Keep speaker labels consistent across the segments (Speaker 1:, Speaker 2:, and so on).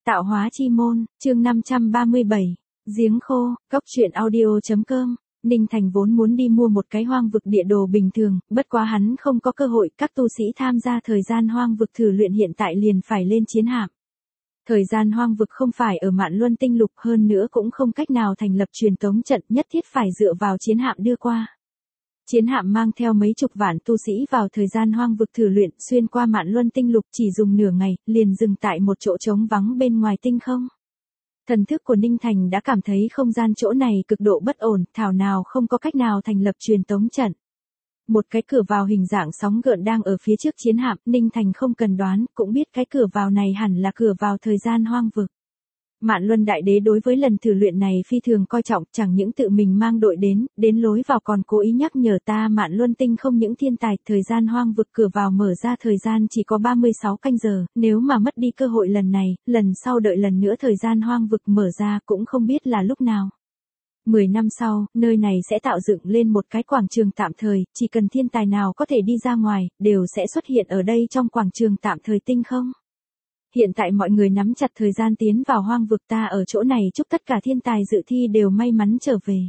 Speaker 1: Tạo hóa chi môn, chương 537. Giếng khô, cóc truyện audio.com. Ninh Thành vốn muốn đi mua một cái hoang vực địa đồ bình thường, bất quá hắn không có cơ hội, các tu sĩ tham gia thời gian hoang vực thử luyện hiện tại liền phải lên chiến hạm. Thời gian hoang vực không phải ở Mạn Luân Tinh Lục, hơn nữa cũng không cách nào thành lập truyền tống trận, nhất thiết phải dựa vào chiến hạm đưa qua. Chiến hạm mang theo mấy chục vạn tu sĩ vào thời gian hoang vực thử luyện, xuyên qua Mạn Luân Tinh Lục chỉ dùng nửa ngày, liền dừng tại một chỗ trống vắng bên ngoài tinh không. Thần thức của Ninh Thành đã cảm thấy không gian chỗ này cực độ bất ổn, thảo nào không có cách nào thành lập truyền tống trận. Một cái cửa vào hình dạng sóng gợn đang ở phía trước chiến hạm, Ninh Thành không cần đoán, cũng biết cái cửa vào này hẳn là cửa vào thời gian hoang vực. Mạn Luân Đại Đế đối với lần thử luyện này phi thường coi trọng, chẳng những tự mình mang đội đến lối vào còn cố ý nhắc nhở ta Mạn Luân Tinh không những thiên tài, thời gian hoang vực cửa vào mở ra thời gian chỉ có 36 canh giờ, nếu mà mất đi cơ hội lần này, lần sau đợi lần nữa thời gian hoang vực mở ra cũng không biết là lúc nào. 10 năm sau, nơi này sẽ tạo dựng lên một cái quảng trường tạm thời, chỉ cần thiên tài nào có thể đi ra ngoài, đều sẽ xuất hiện ở đây trong quảng trường tạm thời tinh không. Hiện tại mọi người nắm chặt thời gian tiến vào hoang vực, ta ở chỗ này chúc tất cả thiên tài dự thi đều may mắn trở về.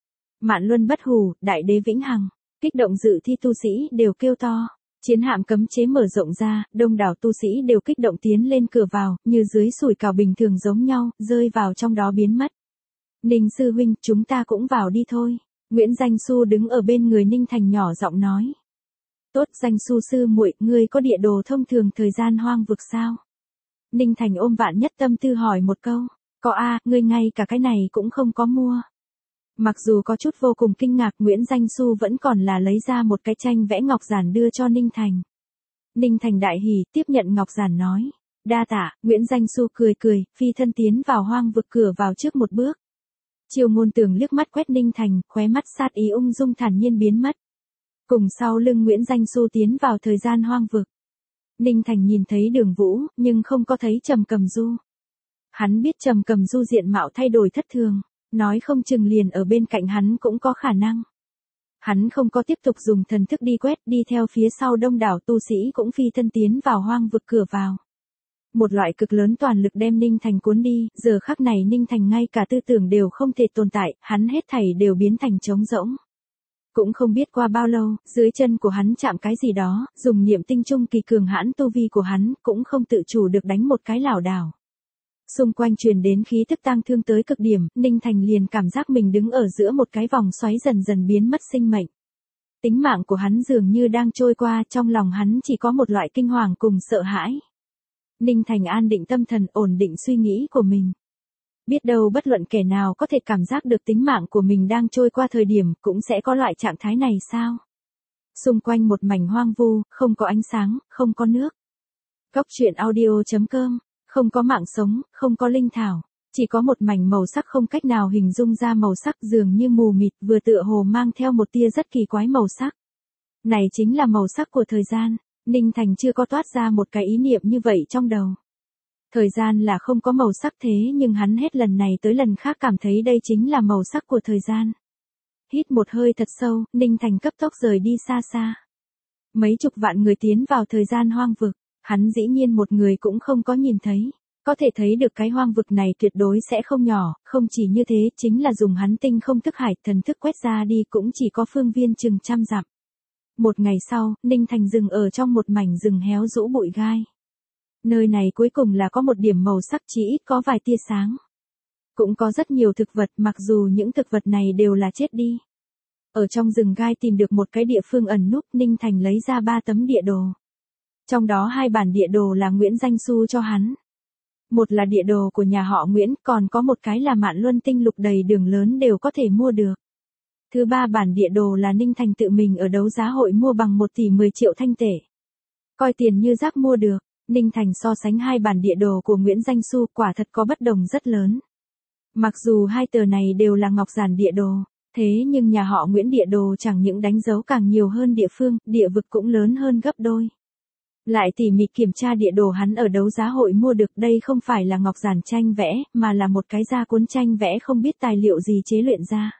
Speaker 1: Mạn Luân bất hủ, Đại Đế vĩnh hằng, kích động dự thi tu sĩ đều kêu to. Chiến hạm cấm chế mở rộng ra, đông đảo tu sĩ đều kích động tiến lên cửa vào, như dưới sủi cảo bình thường giống nhau, rơi vào trong đó biến mất. Ninh sư huynh, chúng ta cũng vào đi thôi. Nguyễn Danh Xu đứng ở bên người Ninh Thành nhỏ giọng nói. Tốt, Danh Xu sư muội, ngươi có địa đồ thông thường thời gian hoang vực sao? Ninh Thành ôm vạn nhất tâm tư hỏi một câu. Có a, ngươi ngay cả cái này cũng không có mua. Mặc dù có chút vô cùng kinh ngạc, Nguyễn Danh Xu vẫn còn là lấy ra một cái tranh vẽ ngọc giản đưa cho Ninh Thành. Ninh Thành đại hỉ, tiếp nhận ngọc giản nói. Đa tạ, Nguyễn Danh Xu cười cười, phi thân tiến vào hoang vực cửa vào trước một bước. Triều Ngôn Tường liếc mắt quét Ninh Thành, khóe mắt sát ý ung dung thản nhiên biến mất. Cùng sau lưng Nguyễn Danh Xu tiến vào thời gian hoang vực. Ninh Thành nhìn thấy Đường Vũ, nhưng không có thấy Trầm Cầm Du. Hắn biết Trầm Cầm Du diện mạo thay đổi thất thường, nói không chừng liền ở bên cạnh hắn cũng có khả năng. Hắn không có tiếp tục dùng thần thức đi quét, đi theo phía sau đông đảo tu sĩ cũng phi thân tiến vào hoang vực cửa vào. Một loại cực lớn toàn lực đem Ninh Thành cuốn đi, giờ khắc này Ninh Thành ngay cả tư tưởng đều không thể tồn tại, hắn hết thảy đều biến thành trống rỗng. Cũng không biết qua bao lâu, dưới chân của hắn chạm cái gì đó, dùng niệm tinh trung kỳ cường hãn tu vi của hắn, cũng không tự chủ được đánh một cái lảo đảo. Xung quanh truyền đến khí tức tang thương tới cực điểm, Ninh Thành liền cảm giác mình đứng ở giữa một cái vòng xoáy dần dần biến mất sinh mệnh. Tính mạng của hắn dường như đang trôi qua, trong lòng hắn chỉ có một loại kinh hoàng cùng sợ hãi. Ninh Thành an định tâm thần, ổn định suy nghĩ của mình. Biết đâu bất luận kẻ nào có thể cảm giác được tính mạng của mình đang trôi qua thời điểm, cũng sẽ có loại trạng thái này sao? Xung quanh một mảnh hoang vu, không có ánh sáng, không có nước. Cóc truyện audio.com, không có mạng sống, không có linh thảo, chỉ có một mảnh màu sắc không cách nào hình dung ra màu sắc, dường như mù mịt, vừa tựa hồ mang theo một tia rất kỳ quái màu sắc. Này chính là màu sắc của thời gian. Ninh Thành chưa có toát ra một cái ý niệm như vậy trong đầu. Thời gian là không có màu sắc thế nhưng hắn hết lần này tới lần khác cảm thấy đây chính là màu sắc của thời gian. Hít một hơi thật sâu, Ninh Thành cấp tốc rời đi xa xa. Mấy chục vạn người tiến vào thời gian hoang vực, hắn dĩ nhiên một người cũng không có nhìn thấy. Có thể thấy được cái hoang vực này tuyệt đối sẽ không nhỏ, không chỉ như thế, chính là dùng hắn tinh không thức hải thần thức quét ra đi cũng chỉ có phương viên chừng 100 dặm. Một ngày sau, Ninh Thành dừng ở trong một mảnh rừng héo rũ bụi gai. Nơi này cuối cùng là có một điểm màu sắc, chỉ ít có vài tia sáng. Cũng có rất nhiều thực vật, mặc dù những thực vật này đều là chết đi. Ở trong rừng gai tìm được một cái địa phương ẩn núp, Ninh Thành lấy ra 3 tấm địa đồ. Trong đó 2 bản địa đồ là Nguyễn Danh Xu cho hắn. Một là địa đồ của nhà họ Nguyễn, còn có một cái là Mạn Luân Tinh Lục đầy đường lớn đều có thể mua được. Thứ 3 bản địa đồ là Ninh Thành tự mình ở đấu giá hội mua bằng 1 tỷ 10 triệu thanh tệ. Coi tiền như rác mua được, Ninh Thành so sánh 2 bản địa đồ của Nguyễn Danh Xu quả thật có bất đồng rất lớn. Mặc dù 2 tờ này đều là ngọc giản địa đồ, thế nhưng nhà họ Nguyễn địa đồ chẳng những đánh dấu càng nhiều hơn địa phương, địa vực cũng lớn hơn gấp đôi. Lại tỉ mỉ kiểm tra địa đồ hắn ở đấu giá hội mua được, đây không phải là ngọc giản tranh vẽ, mà là một cái da cuốn tranh vẽ không biết tài liệu gì chế luyện ra.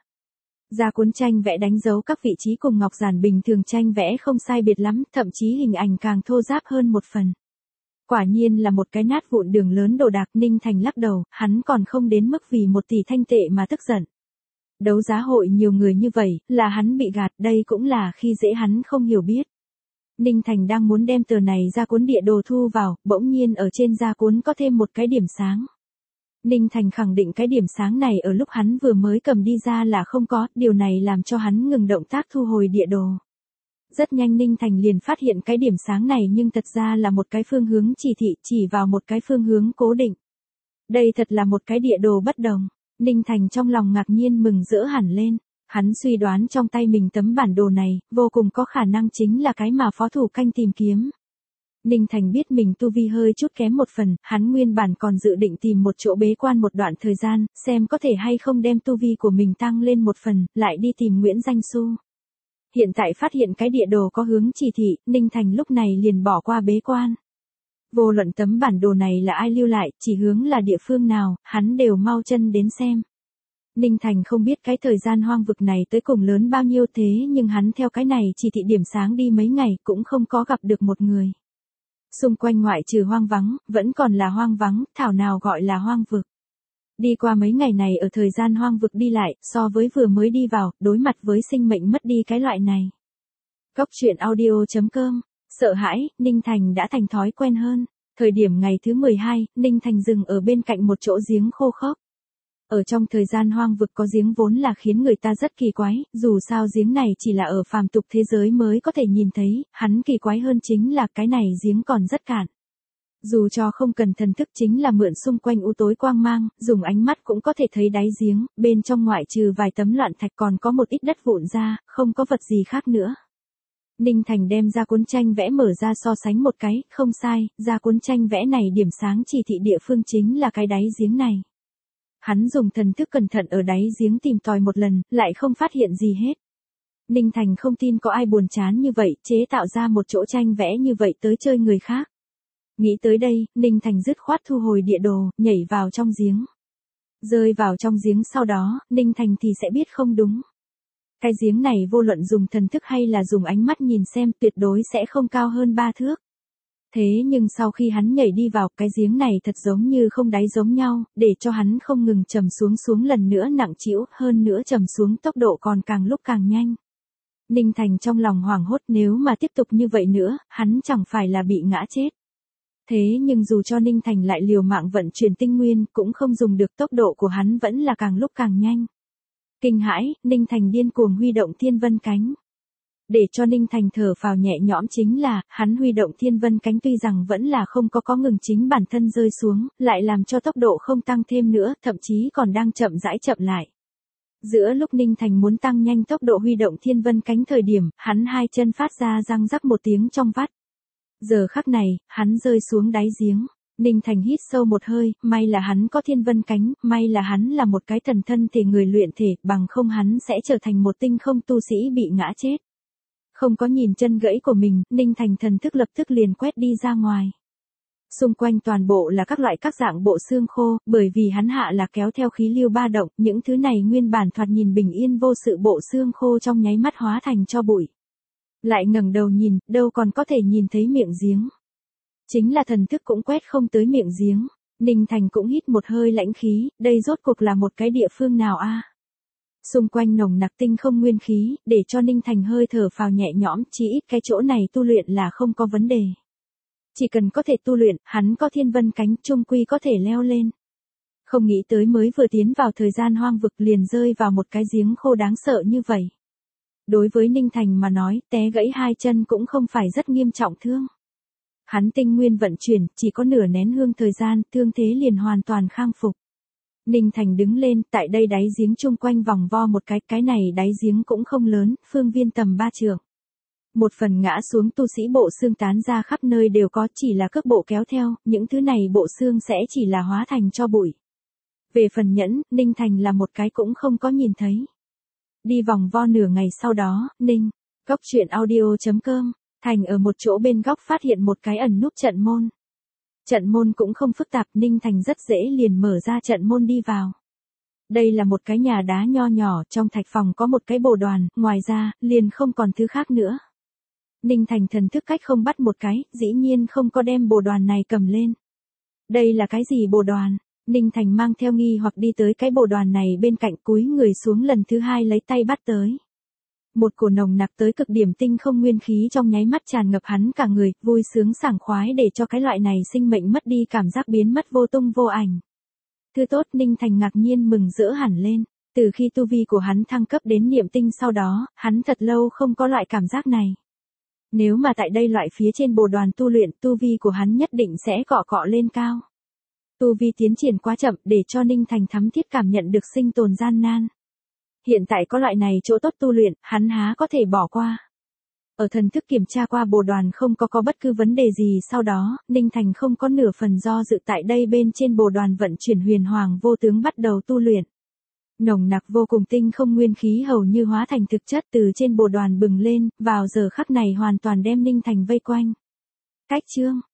Speaker 1: Da cuốn tranh vẽ đánh dấu các vị trí cùng ngọc giản bình thường tranh vẽ không sai biệt lắm, thậm chí hình ảnh càng thô ráp hơn một phần. Quả nhiên là một cái nát vụn đường lớn đồ đạc. Ninh Thành lắc đầu, hắn còn không đến mức vì 1 tỷ thanh tệ mà tức giận. Đấu giá hội nhiều người như vậy, là hắn bị gạt, đây cũng là khi dễ hắn không hiểu biết. Ninh Thành đang muốn đem tờ này ra cuốn địa đồ thu vào, bỗng nhiên ở trên ra cuốn có thêm một cái điểm sáng. Ninh Thành khẳng định cái điểm sáng này ở lúc hắn vừa mới cầm đi ra là không có, điều này làm cho hắn ngừng động tác thu hồi địa đồ. Rất nhanh Ninh Thành liền phát hiện cái điểm sáng này nhưng thật ra là một cái phương hướng chỉ thị chỉ vào một cái phương hướng cố định. Đây thật là một cái địa đồ bất đồng. Ninh Thành trong lòng ngạc nhiên mừng rỡ hẳn lên. Hắn suy đoán trong tay mình tấm bản đồ này, vô cùng có khả năng chính là cái mà phó thủ canh tìm kiếm. Ninh Thành biết mình tu vi hơi chút kém một phần, hắn nguyên bản còn dự định tìm một chỗ bế quan một đoạn thời gian, xem có thể hay không đem tu vi của mình tăng lên một phần, lại đi tìm Nguyễn Danh Xu. Hiện tại phát hiện cái địa đồ có hướng chỉ thị, Ninh Thành lúc này liền bỏ qua bế quan. Vô luận tấm bản đồ này là ai lưu lại, chỉ hướng là địa phương nào, hắn đều mau chân đến xem. Ninh Thành không biết cái thời gian hoang vực này tới cùng lớn bao nhiêu thế nhưng hắn theo cái này chỉ thị điểm sáng đi mấy ngày cũng không có gặp được một người. Xung quanh ngoại trừ hoang vắng, vẫn còn là hoang vắng, thảo nào gọi là hoang vực. Đi qua mấy ngày này ở thời gian hoang vực đi lại, so với vừa mới đi vào, đối mặt với sinh mệnh mất đi cái loại này. Cóc truyện audio.com, sợ hãi, Ninh Thành đã thành thói quen hơn. Thời điểm ngày thứ 12, Ninh Thành dừng ở bên cạnh một chỗ giếng khô khốc. Ở trong thời gian hoang vực có giếng vốn là khiến người ta rất kỳ quái, dù sao giếng này chỉ là ở phàm tục thế giới mới có thể nhìn thấy, hắn kỳ quái hơn chính là cái này giếng còn rất cạn. Dù cho không cần thần thức chính là mượn xung quanh u tối quang mang, dùng ánh mắt cũng có thể thấy đáy giếng, bên trong ngoại trừ vài tấm loạn thạch còn có một ít đất vụn ra, không có vật gì khác nữa. Ninh Thành đem ra cuốn tranh vẽ mở ra so sánh một cái, không sai, ra cuốn tranh vẽ này điểm sáng chỉ thị địa phương chính là cái đáy giếng này. Hắn dùng thần thức cẩn thận ở đáy giếng tìm tòi một lần, lại không phát hiện gì hết. Ninh Thành không tin có ai buồn chán như vậy, chế tạo ra một chỗ tranh vẽ như vậy tới chơi người khác. Nghĩ tới đây, Ninh Thành dứt khoát thu hồi địa đồ, nhảy vào trong giếng. Rơi vào trong giếng sau đó, Ninh Thành thì sẽ biết không đúng. Cái giếng này vô luận dùng thần thức hay là dùng ánh mắt nhìn xem tuyệt đối sẽ không cao hơn 3 thước. Thế nhưng sau khi hắn nhảy đi vào, cái giếng này thật giống như không đáy giống nhau, để cho hắn không ngừng trầm xuống lần nữa nặng trĩu, hơn nữa trầm xuống tốc độ còn càng lúc càng nhanh. Ninh Thành trong lòng hoảng hốt, nếu mà tiếp tục như vậy nữa, hắn chẳng phải là bị ngã chết. Thế nhưng dù cho Ninh Thành lại liều mạng vận chuyển tinh nguyên, cũng không dùng được, tốc độ của hắn vẫn là càng lúc càng nhanh. Kinh hãi, Ninh Thành điên cuồng huy động thiên vân cánh. Để cho Ninh Thành thở phào nhẹ nhõm chính là, hắn huy động thiên vân cánh tuy rằng vẫn là không có ngừng chính bản thân rơi xuống, lại làm cho tốc độ không tăng thêm nữa, thậm chí còn đang chậm rãi chậm lại. Giữa lúc Ninh Thành muốn tăng nhanh tốc độ huy động thiên vân cánh thời điểm, hắn hai chân phát ra răng rắc một tiếng trong vắt. Giờ khắc này, hắn rơi xuống đáy giếng. Ninh Thành hít sâu một hơi, may là hắn có thiên vân cánh, may là hắn là một cái thần thân thể người luyện thể, bằng không hắn sẽ trở thành một tinh không tu sĩ bị ngã chết. Không có nhìn chân gãy của mình, Ninh Thành thần thức lập tức liền quét đi ra ngoài. Xung quanh toàn bộ là các loại các dạng bộ xương khô, bởi vì hắn hạ là kéo theo khí lưu ba động, những thứ này nguyên bản thoạt nhìn bình yên vô sự bộ xương khô trong nháy mắt hóa thành tro bụi. Lại ngẩng đầu nhìn, đâu còn có thể nhìn thấy miệng giếng. Chính là thần thức cũng quét không tới miệng giếng. Ninh Thành cũng hít một hơi lãnh khí, đây rốt cuộc là một cái địa phương nào a? Xung quanh nồng nặc tinh không nguyên khí, để cho Ninh Thành hơi thở phào nhẹ nhõm, chỉ ít cái chỗ này tu luyện là không có vấn đề. Chỉ cần có thể tu luyện, hắn có thiên vân cánh, chung quy có thể leo lên. Không nghĩ tới mới vừa tiến vào thời gian hoang vực liền rơi vào một cái giếng khô đáng sợ như vậy. Đối với Ninh Thành mà nói, té gãy hai chân cũng không phải rất nghiêm trọng thương. Hắn tinh nguyên vận chuyển, chỉ có nửa nén hương thời gian, thương thế liền hoàn toàn khang phục. Ninh Thành đứng lên, tại đây đáy giếng chung quanh vòng vo một cái này đáy giếng cũng không lớn, phương viên tầm 3 trượng. Một phần ngã xuống tu sĩ bộ xương tán ra khắp nơi đều có, chỉ là cước bộ kéo theo, những thứ này bộ xương sẽ chỉ là hóa thành cho bụi. Về phần nhẫn, Ninh Thành là một cái cũng không có nhìn thấy. Đi vòng vo nửa ngày sau đó, Cóc truyện audio.com, Thành ở một chỗ bên góc phát hiện một cái ẩn núp trận môn. Trận môn cũng không phức tạp, Ninh Thành rất dễ liền mở ra trận môn đi vào. Đây là một cái nhà đá nho nhỏ, trong thạch phòng có một cái bồ đoàn, ngoài ra, liền không còn thứ khác nữa. Ninh Thành thần thức cách không bắt một cái, dĩ nhiên không có đem bồ đoàn này cầm lên. Đây là cái gì bồ đoàn? Ninh Thành mang theo nghi hoặc đi tới cái bồ đoàn này bên cạnh, cúi người xuống lần thứ hai lấy tay bắt tới. Một cổ nồng nặc tới cực điểm tinh không nguyên khí trong nháy mắt tràn ngập hắn cả người, vui sướng sảng khoái để cho cái loại này sinh mệnh mất đi cảm giác biến mất vô tung vô ảnh. Thứ tốt, Ninh Thành ngạc nhiên mừng rỡ hẳn lên. Từ khi tu vi của hắn thăng cấp đến niệm tinh sau đó, hắn thật lâu không có loại cảm giác này. Nếu mà tại đây loại phía trên bồ đoàn tu luyện, tu vi của hắn nhất định sẽ cọ cọ lên cao. Tu vi tiến triển quá chậm để cho Ninh Thành thắm thiết cảm nhận được sinh tồn gian nan. Hiện tại có loại này chỗ tốt tu luyện, hắn há có thể bỏ qua. Ở thần thức kiểm tra qua bồ đoàn không có bất cứ vấn đề gì sau đó, Ninh Thành không có nửa phần do dự tại đây bên trên bồ đoàn vận chuyển huyền hoàng vô tướng bắt đầu tu luyện. Nồng nặc vô cùng tinh không nguyên khí hầu như hóa thành thực chất từ trên bồ đoàn bừng lên, vào giờ khắc này hoàn toàn đem Ninh Thành vây quanh. Cách chương